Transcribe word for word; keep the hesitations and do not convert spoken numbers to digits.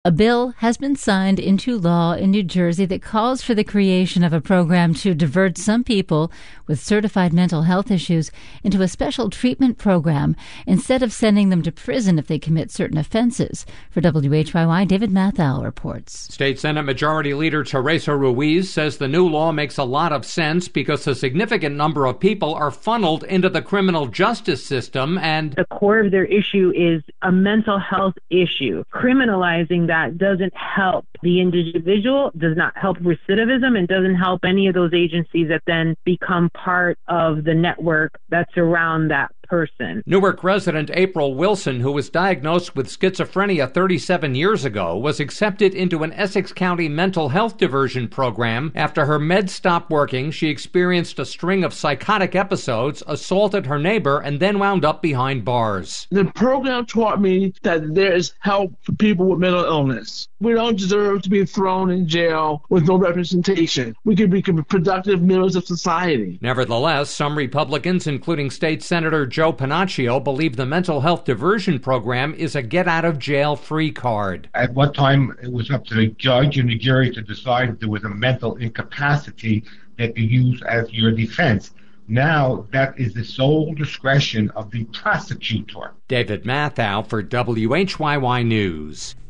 A bill has been signed into law in New Jersey that calls for the creation of a program to divert some people with certified mental health issues into a special treatment program instead of sending them to prison if they commit certain offenses. For W H Y Y, David Mathau reports. State Senate Majority Leader Teresa Ruiz says the new law makes a lot of sense because a significant number of people are funneled into the criminal justice system, and the core of their issue is a mental health issue. Criminalizing that doesn't help the individual, does not help recidivism, and doesn't help any of those agencies that then become part of the network that's around that person. Newark resident April Wilson, who was diagnosed with schizophrenia thirty-seven years ago, was accepted into an Essex County mental health diversion program. After her meds stopped working, she experienced a string of psychotic episodes, assaulted her neighbor, and then wound up behind bars. The program taught me that there is help for people with mental illness. We don't deserve to be thrown in jail with no representation. We can be productive members of society. Nevertheless, some Republicans, including State Senator Joe Panaccio, believe the mental health diversion program is a get-out-of-jail-free card. At one time, it was up to the judge and the jury to decide if there was a mental incapacity that you use as your defense. Now, that is the sole discretion of the prosecutor. David Mathau for W H Y Y News.